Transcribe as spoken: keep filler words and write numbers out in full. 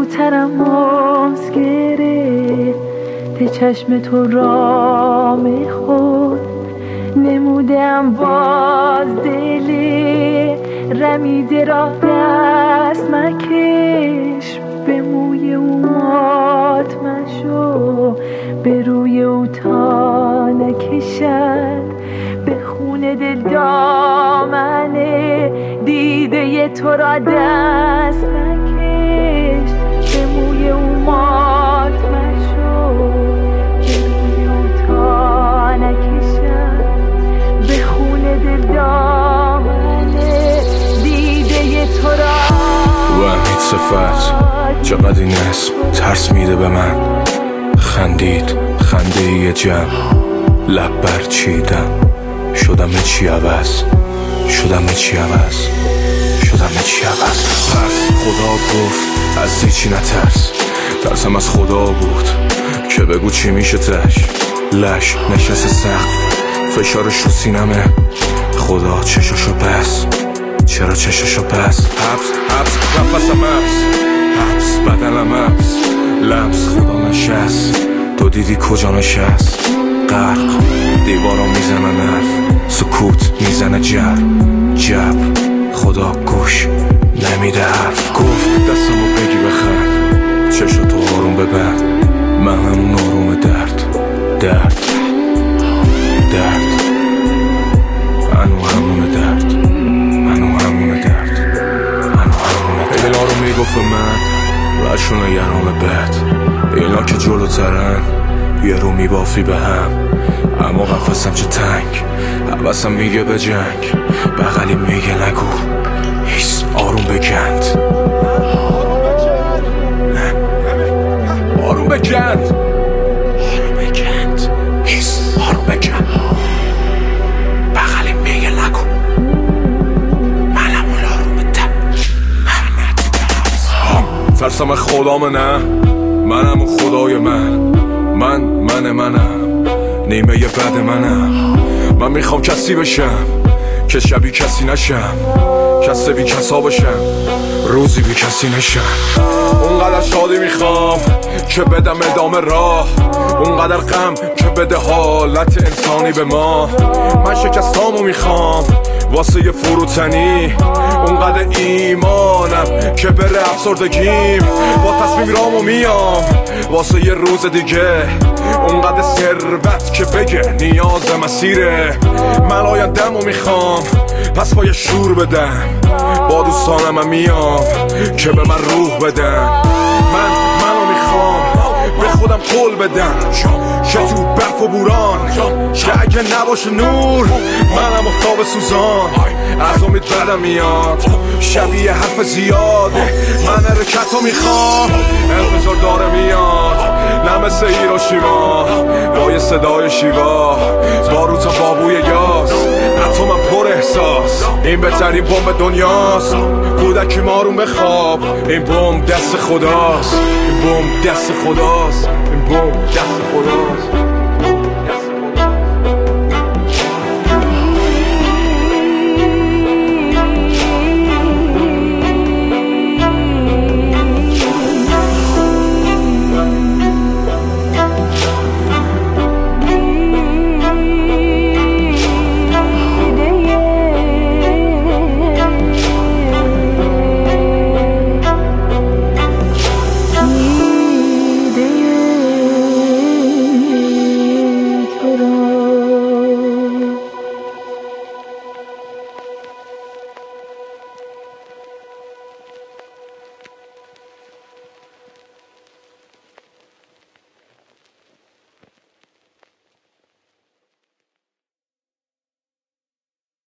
ترماس گرفت چشم تو را میخورد، نمودم باز دلی رمیده را دست مکش، به موی او مات مشو، به روی او تا نکشد، به خون دل دامنه دیده تو را دست مکش، به موی او مات مشو، به روی او تا نکشد، به خون دل دامنه دیده تو را. وحید صفت چقدر این اسم ترس میده به من، خندید خنده یه جمع، لب برچیدم شدم چی عوض، شدم چی عوض، شدم چی عوض. پس خدا گفت از هیچی نترس، ترسم از خدا بود که بگو چی میشه تش، لش نشست سقف فشارش رو سینمه، خدا چشاشو بس، چرا چشاشو بس، حبس حبس نفسم حبس، حبس بدنم حبس، لمس خدا نشست، تو دیدی کجا نشست، غرق دیوارا میزنن حرف، سکوت میزنه جر جبر، خدا گوش نمیده حرف، گفت دستمو بگی بخند، چشم تو آروم ببند، من همون آروم درد درد درد، منو همون درد، منو همون درد، منو همون درد. اینا رو میگفت من رشون یرام بد، اینا که جلوترن یه رو میبافی به هم، اما قفصم چه تنگ، حوثم میگه به جنگ، بغلی میگه نگو هیس آروم بگند، آروم بگند، آروم بگند، هیس آروم بگند، بغلی میگه نگو منم اون آروم تن، من ترسم خدام نه، منم اون خدای من، من من منم، نیمه یه بد منم، من میخوام کسی بشم که شبیه کسی نشم، کسی بی کسا بشم روزی بی کسی نشم، اونقدر شادی میخوام که بدم ادامه راه، اونقدر غم که بده حالت انسانی به ما، من شکستامو میخوام واسه یه فروتنی، اونقدر ایمانم که بره افسردگیم، با تصمیم رامو میام واسه یه روز دیگه، اونقدر ثروت که بگه نیاز مسیره، من آینده‌مو میخوام پس با یه شور بدم، با دوستانم هم میام که به من روح بدن، من منو میخوام به خودم قول بدم که تو برف و بوران که اگه نباشه نور منم افتاب سوزان، از امید بدم میاد شبیه حرف زیاده، من حرکتو میخوام انفجار داره میاد، نه مثل هیروشیما با یه صدای شیوا، باروت بابوی یاس حتی من پر احساس، این بهترین بمب دنیاست، کودکی مارون بخواب، این بمب دست خداست، این بمب دست خداست، این بمب دست خداست.